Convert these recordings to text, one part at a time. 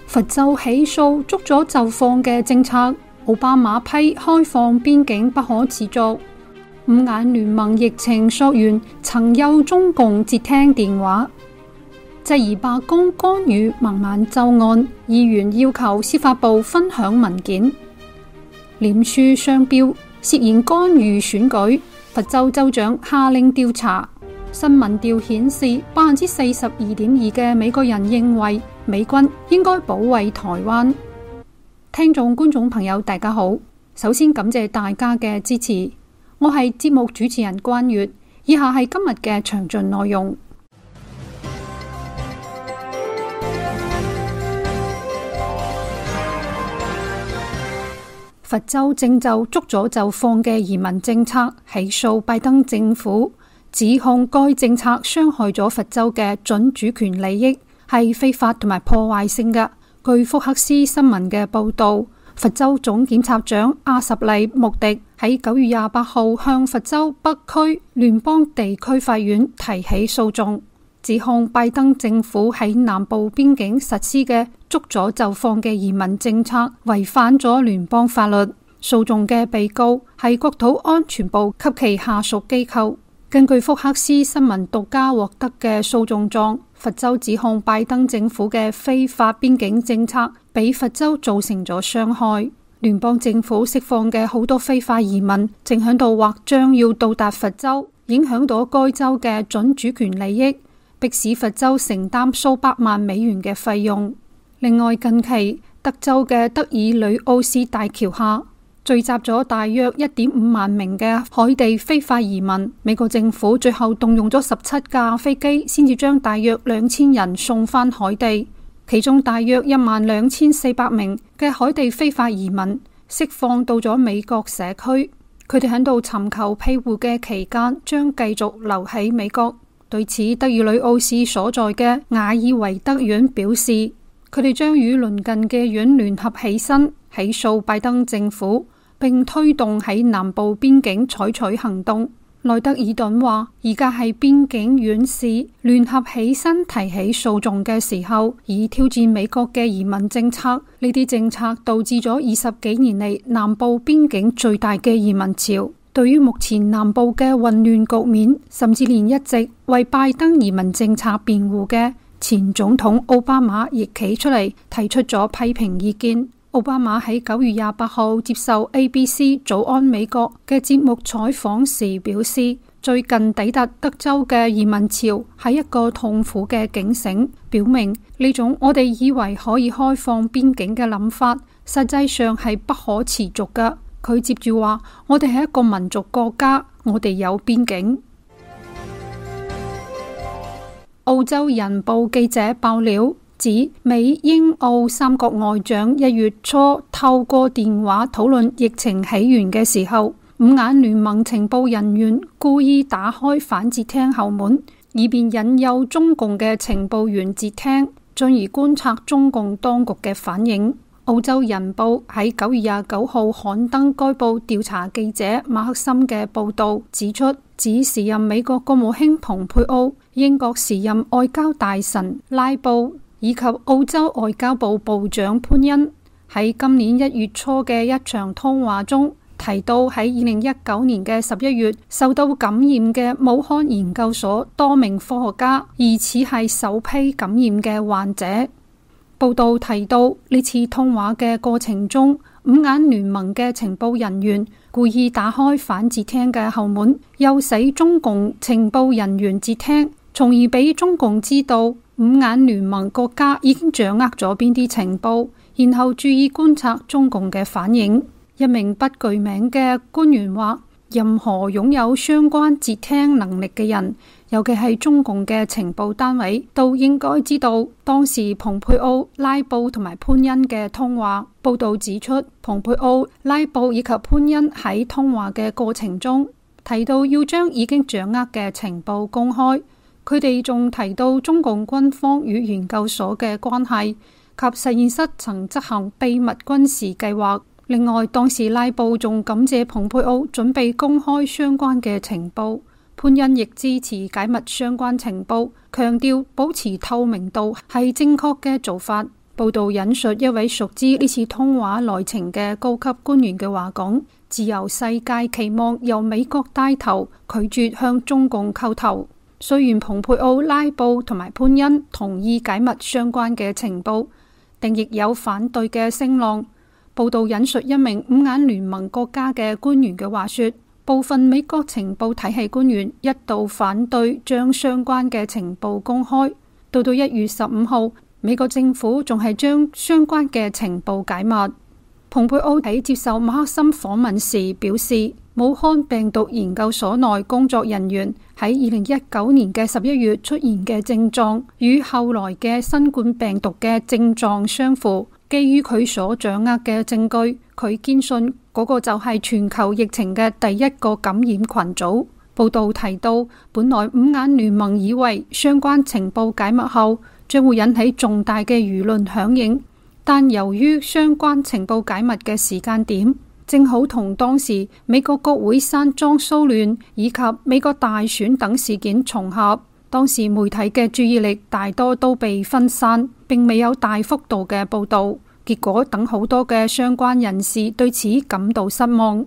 佛州起訴捉咗就放嘅政策，奧巴馬批開放邊境不可持續。五眼聯盟疫情溯源曾有中共接聽電話，質疑白宮干預孟晚舟案，議員要求司法部分享文件。臉書商標涉嫌干預選舉，佛州州長下令調查。新民調顯示，42.2%嘅美國人認為美軍應該保衛台灣。聽眾觀眾朋友大家好，首先感謝大家嘅支持，我係節目主持人關月，以下係今日嘅詳盡內容。佛州正就捉咗就放嘅移民政策起訴拜登政府，指控該政策傷害咗佛州嘅準主權利益，係非法同埋破壞性嘅。據福克斯新聞嘅報道，佛州總檢察長阿什利穆迪喺9月28號向佛州北區聯邦地區法院提起訴訟，指控拜登政府喺南部邊境實施嘅捉咗就放嘅移民政策違反咗聯邦法律。訴訟嘅被告係國土安全部及其下屬機構。根據福克斯新聞獨家獲得嘅訴訟狀，佛州指控拜登政府嘅非法邊境政策俾佛州造成咗傷害。聯邦政府釋放嘅好多非法移民正響度或將要到達佛州，影響到該州嘅準主權利益，迫使佛州承擔數百萬美元嘅費用。另外，近期德州嘅德爾呂奧斯大橋下聚集咗大約1.5萬名嘅海地非法移民，美國政府最後動用咗17架飛機，先至將大約2000人送返海地，其中大約12400名嘅海地非法移民釋放到咗美國社區，佢哋喺度尋求庇護嘅期間將繼續留喺美國。對此，德爾呂奧斯所在嘅瓦爾維德縣表示，佢哋將與鄰近嘅縣聯合起身起訴拜登政府，並推動喺南部邊境採取行動。萊德爾頓話，而家係邊境縣市聯合起身提起訴訟嘅時候，以挑戰美國嘅移民政策。呢啲政策導致咗20幾年嚟南部邊境最大嘅移民潮。對於目前南部嘅混亂局面，甚至連一直為拜登移民政策辯護嘅前總統奧巴馬亦企出嚟提出咗批評意見。奧巴馬喺9月28號接受 ABC 早安美國嘅節目採訪時表示，最近抵達德州嘅移民潮係一個痛苦嘅警醒，表明呢種我哋以為可以開放邊境嘅諗法，實際上係不可持續㗎。佢接住話，我哋係一個民族國家，我哋有邊境。澳洲人報記者爆料指，美英澳三國外長1月初透過電話討論疫情起源嘅時候，五眼聯盟情報人員故意打開反截聽後門，以便引誘中共嘅情報員截聽，進而觀察中共當局嘅反應。澳洲人報喺9月29號刊登該報調查記者馬克森嘅報道，指出指時任美國國務卿蓬佩奧、英國時任外交大臣拉布以及澳洲外交部部長潘恩喺今年1月初嘅一場通話中提到，喺2019年嘅11月受到感染嘅武漢研究所多名科學家疑似係首批感染嘅患者。報道提到，呢次通話嘅過程中，五眼聯盟嘅情報人員故意打開反截聽嘅後門，誘使中共情報人員截聽，從而俾中共知道五眼聯盟國家已經掌握咗邊啲情報，然後注意觀察中共嘅反應。一名不具名嘅官員話，任何擁有相關截聽能力嘅人，尤其係中共嘅情報單位，都應該知道當時蓬佩奧、拉布同埋潘恩嘅通話。報道指出，蓬佩奧、拉布以及潘恩喺通話嘅過程中提到要將已經掌握嘅情報公開。佢哋仲提到中共軍方與研究所嘅關係及實驗室曾執行秘密軍事計劃。另外，當時拉布仲感謝蓬佩奧準備公開相關嘅情報，潘恩亦支持解密相關情報，強調保持透明度係正確嘅做法。 報道引述一位熟知呢次通話內情嘅高級官員嘅話講，自由世界期望由美國帶頭，拒絕向中共叩頭。雖然蓬佩奧、拉布同埋潘恩同意解密相關嘅情報，但亦有反對嘅聲浪。報道引述一名五眼聯盟國家嘅官員嘅話說，部分美國情報體系官員一度反對將相關嘅情報公開。到1月15號，美國政府仲係將相關嘅情報解密。蓬佩奧喺接受馬克森訪問時表示，武漢病毒研究所內工作人員喺2019年嘅11月出現嘅症狀與後來嘅新冠病毒嘅症狀相符。基於佢所掌握嘅證據，佢堅信嗰個就係全球疫情嘅第一個感染群組。報道提到，本來五眼聯盟以為相關情報解密後將會引起重大嘅輿論響應，但由於相關情報解密嘅時間點正好同當時美國國會山莊騷亂以及美國大選等事件重合，當時媒體嘅注意力大多都被分散，並未有大幅度嘅報道。結果等好多嘅相關人士對此感到失望。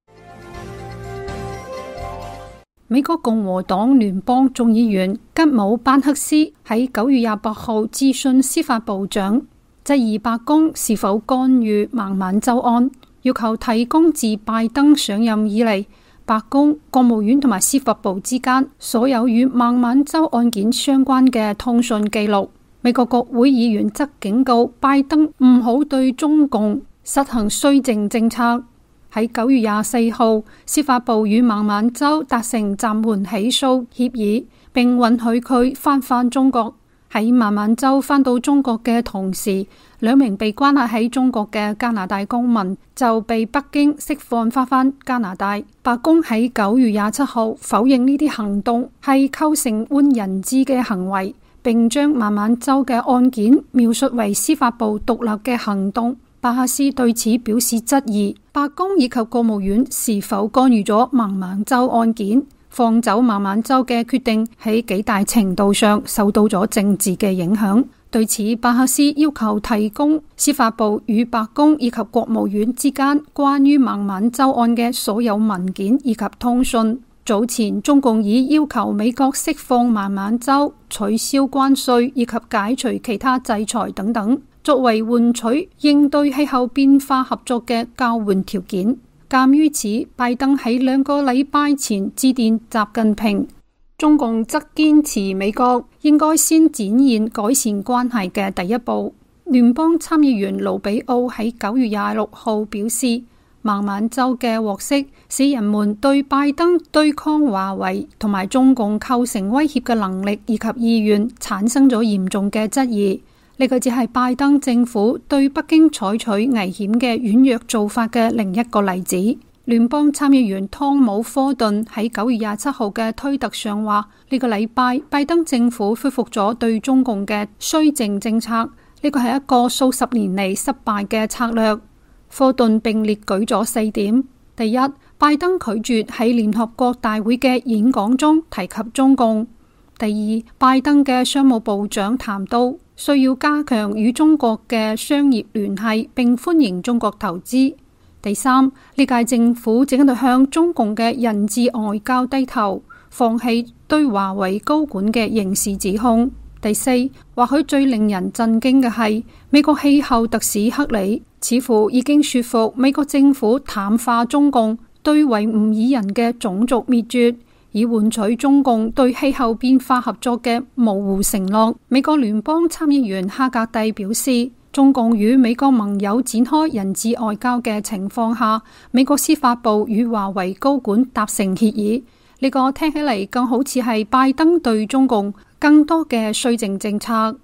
美國共和黨聯邦眾議員吉姆班克斯喺9月28號諮詢司法部長，質疑白宮是否干預孟晚舟案，要求提供自拜登上任以嚟白宮、國務院同埋司法部之間所有與孟晚舟案件相關嘅通訊記錄。美國國會議員則警告拜登唔好對中共實行綏靖政策。喺9月24號，司法部與孟晚舟達成暫緩起訴協議，並允許佢返中國。喺孟晚舟返到中國嘅同時，兩名被關押喺中國嘅加拿大公民就被北京釋放返加拿大。白宮喺9月27號否認呢啲行動係構成換人質嘅行為，並將孟晚舟嘅案件描述為司法部獨立嘅行動。巴克斯對此表示質疑，白宮以及國務院是否干預咗孟晚舟案件？放走孟晚舟嘅決定喺幾大程度上受到咗政治嘅影響。對此，巴克斯要求提供司法部與白宮以及國務院之間關於孟晚舟案嘅所有文件以及通訊。早前中共已要求美國釋放孟晚舟、取消關稅以及解除其他制裁等等，作為換取應對氣候變化合作嘅交換條件。鑒於此，拜登喺2個禮拜前致電習近平，中共則堅持美國應該先展現改善關係嘅第一步。聯邦參議員盧比奧喺9月26號表示，孟晚舟嘅獲釋使人們對拜登對抗華為同埋中共構成威脅嘅能力以及意願產生咗嚴重嘅質疑。呢個只係拜登政府對北京採取危險嘅軟弱做法嘅另一個例子。聯邦參議員湯姆科頓喺9月27號嘅推特上話，呢個禮拜拜登政府恢復咗對中共嘅綏靖政策，呢個係一個數十年嚟失敗嘅策略。科頓並列舉咗4點：第一，拜登拒絕喺聯合國大會嘅演講中提及中共；第二，拜登嘅商務部長談到需要加強與中國嘅商業聯繫，並歡迎中國投資；第三，呢屆政府正喺度向中共嘅人質外交低頭，放棄對華為高管嘅刑事指控；第四，或許最令人震驚嘅係美國氣候特使克里似乎已經說服美國政府淡化中共對維吾爾人嘅種族滅絕，以換取中共對氣候變化合作嘅模糊承諾。美國聯邦參議員哈格蒂表示，中共與美國盟友展開人質外交嘅情況下，美國司法部與華為高管達成協議。呢個聽起嚟更好似係拜登對中共更多嘅綏靖政策。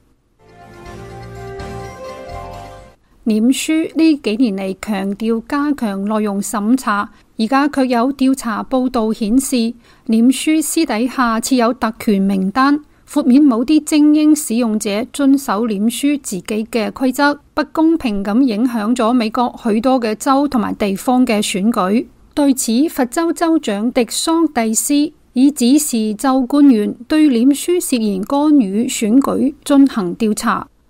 臉書呢幾年嚟強調加強內容審查，而家卻有調查報道顯示，臉書私底下設有特權名單，豁免某啲精英使用者遵守臉書自己嘅規則，不公平咁影響咗美國許多嘅州同埋地方嘅選舉。對此，佛州州長迪桑蒂斯已指示州官員對臉書涉嫌干預選舉進行調查。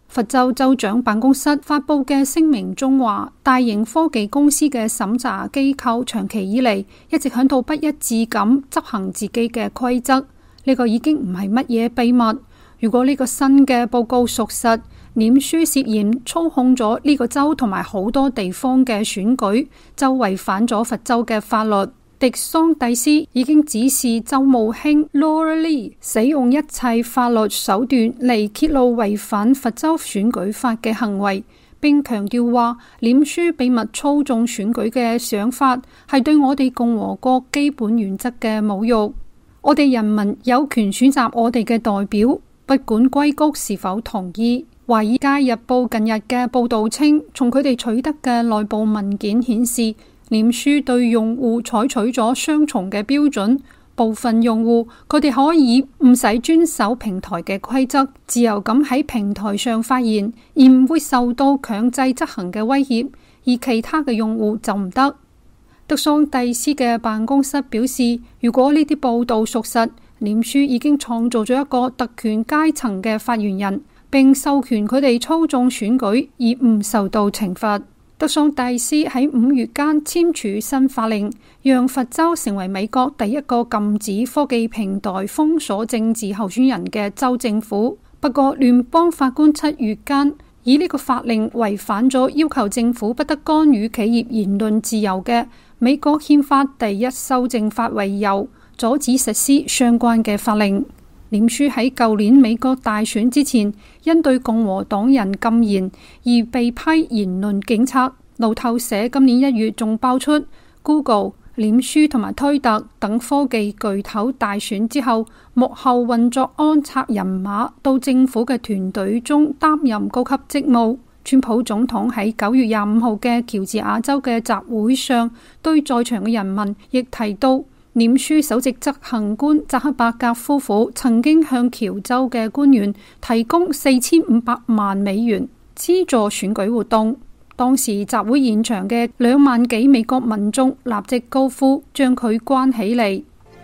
佛州州長辦公室發佈嘅聲明中話，大型科技公司嘅審查機構長期以嚟一直響度不一致咁執行自己嘅規則，呢個已經唔係乜嘢秘密。如果呢個新嘅報告屬實，臉書涉嫌操控咗呢個州同埋好多地方嘅選舉，就違反咗佛州嘅法律。迪桑蒂斯已經指示州務卿 Laura Lee 使用一切法律手段嚟揭露違反佛州選舉法嘅行為，並強調話臉書秘密操縱選舉嘅想法係對我哋共和國基本原則嘅侮辱。我哋人民有權選擇我哋嘅代表，不管硅谷是否同意。華爾街日報近日嘅報道稱，從佢哋取得嘅內部文件顯示，臉書對用戶採取咗雙重嘅標準，部分用戶佢哋可以唔使遵守平台嘅規則，自由咁喺平台上發言，而唔會受到強制執行嘅威脅，而其他嘅用戶就唔得。迪桑蒂斯嘅辦公室表示，如果呢啲報道屬實，臉書已經創造咗一個特權階層嘅發言人，並授權佢哋操縱選舉而唔受到懲罰。迪桑蒂斯喺5月間簽署新法令，讓佛州成為美國第一個禁止科技平台封鎖政治候選人嘅州政府。不過，聯邦法官7月間以呢個法令違反咗要求政府不得干預企業言論自由嘅美國憲法第1修正法為由，阻止實施相關嘅法令。臉書喺舊年美國大選之前，因對共和黨人禁言而被批言論警察。路透社今年1月仲爆出 Google、臉書同埋推特等科技巨頭大選之後，幕後運作安插人馬到政府嘅團隊中擔任高級職務。川普總統喺9月25號嘅喬治亞州嘅集會上，對在場嘅人民亦提到，臉書首席執行官扎克伯格夫婦曾經向喬州嘅官員提供4500萬美元資助選舉活動。當時集會現場嘅2萬幾美國民眾立即高呼將佢關起嚟。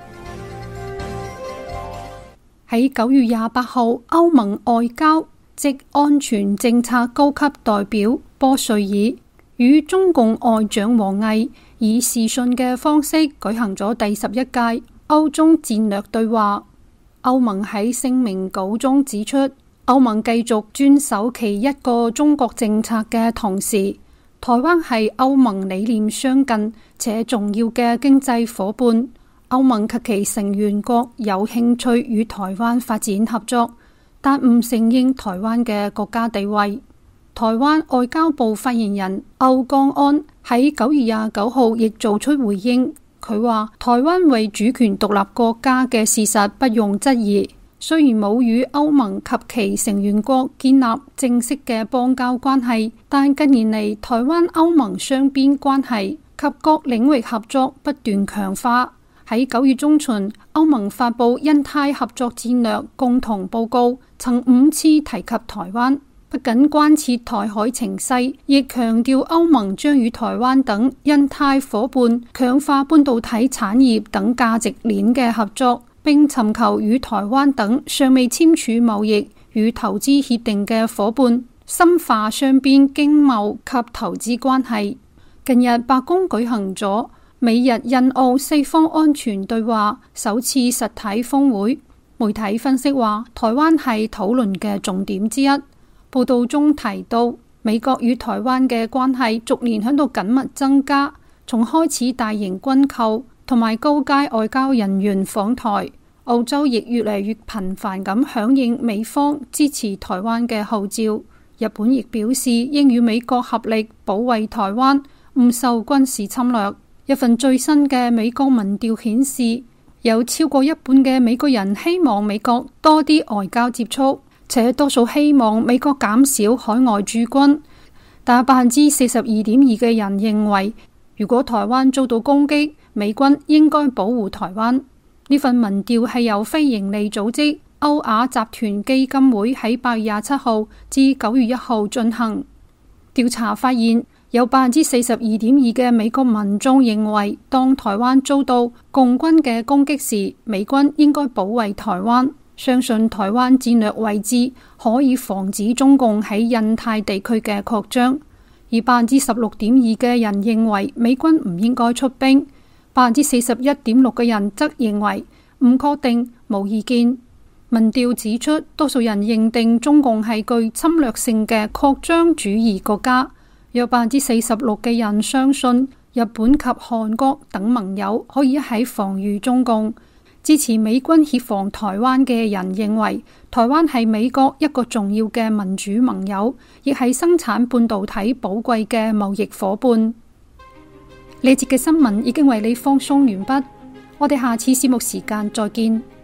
喺9月28號，歐盟外交即安全政策高級代表波瑞爾與中共外長王毅以視訊嘅方式舉行咗第11屆歐中戰略對話。歐盟喺聲明稿中指出，歐盟繼續遵守其一個中國政策嘅同時，台灣係歐盟理念相近且重要嘅經濟夥伴。歐盟及其成員國有興趣與台灣發展合作，但唔承認台灣嘅國家地位。台灣外交部發言人歐江安喺9月29號亦做出回應，佢話台灣為主權獨立國家嘅事實不容質疑，雖然冇與歐盟及其成員國建立正式嘅邦交關係，但近年嚟台灣歐盟雙邊關係及各領域合作不斷強化。喺9月中旬，歐盟發布印太合作戰略共同報告，曾5次提及台灣。不僅關切台海情勢，亦強調歐盟將與台灣等印太夥伴強化半導體產業等價值鏈嘅合作，並尋求與台灣等尚未簽署貿易與投資協定嘅夥伴深化雙邊經貿及投資關係。近日，白宮舉行咗美日印澳4方安全對話首次實體峰會，媒體分析話，台灣係討論嘅重點之一。報道中提到，美國與台灣嘅關係逐年喺度緊密增加，從開始大型軍購同埋高階外交人員訪台，澳洲亦越嚟越頻繁咁響應美方支持台灣嘅號召。日本亦表示應與美國合力保衛台灣，唔受軍事侵略。一份最新嘅美國民調顯示，有超過一半嘅美國人希望美國多啲外交接觸，且多數希望美國減少海外駐軍，但42.2%嘅人認為，如果台灣遭到攻擊，美軍應該保護台灣。呢份民調係由非營利組織歐亞集團基金會喺8月27號至9月1號進行調查，發現有42.2%嘅美國民眾認為，當台灣遭到共軍嘅攻擊時，美軍應該保衛台灣。 相信台灣戰略位置可以防止中共喺印太地區嘅擴張，而16.2%嘅人認為美軍唔應該出兵，41.6%嘅人則認為唔確定，冇意見。民調指出，多數人認定中共係具侵略性嘅擴張主義國家，約46%嘅人相信日本及韓國等盟友可以一起防禦中共。支持美軍協防台灣嘅人認為，台灣係美國一個重要嘅民主盟友，亦係生產半導體寶貴嘅貿易夥伴。呢節嘅新聞已經為你放送完畢，我哋下次節目時間再見。